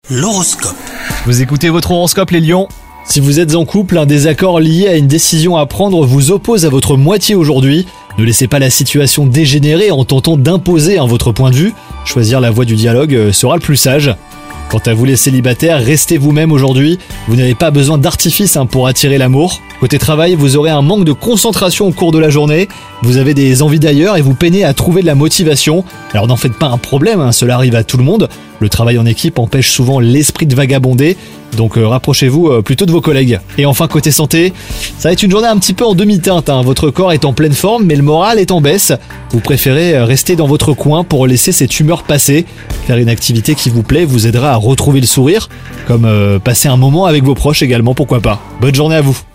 L'horoscope. Vous écoutez votre horoscope les lions. Si vous êtes en couple, un désaccord lié à une décision à prendre vous oppose à votre moitié aujourd'hui. Ne laissez pas la situation dégénérer en tentant d'imposer votre point de vue. Choisir la voie du dialogue sera le plus sage. Quant à vous les célibataires, restez vous-même aujourd'hui. Vous n'avez pas besoin d'artifice pour attirer l'amour. Côté travail, vous aurez un manque de concentration au cours de la journée. Vous avez des envies d'ailleurs et vous peinez à trouver de la motivation. Alors n'en faites pas un problème, cela arrive à tout le monde. Le travail en équipe empêche souvent l'esprit de vagabonder. Donc rapprochez-vous plutôt de vos collègues. Et enfin côté santé, ça va être une journée un petit peu en demi-teinte. Votre corps est en pleine forme mais le moral est en baisse. Vous préférez rester dans votre coin pour laisser cette humeur passer. Faire une activité qui vous plaît vous aidera à retrouver le sourire. Comme passer un moment avec vos proches également, pourquoi pas. Bonne journée à vous.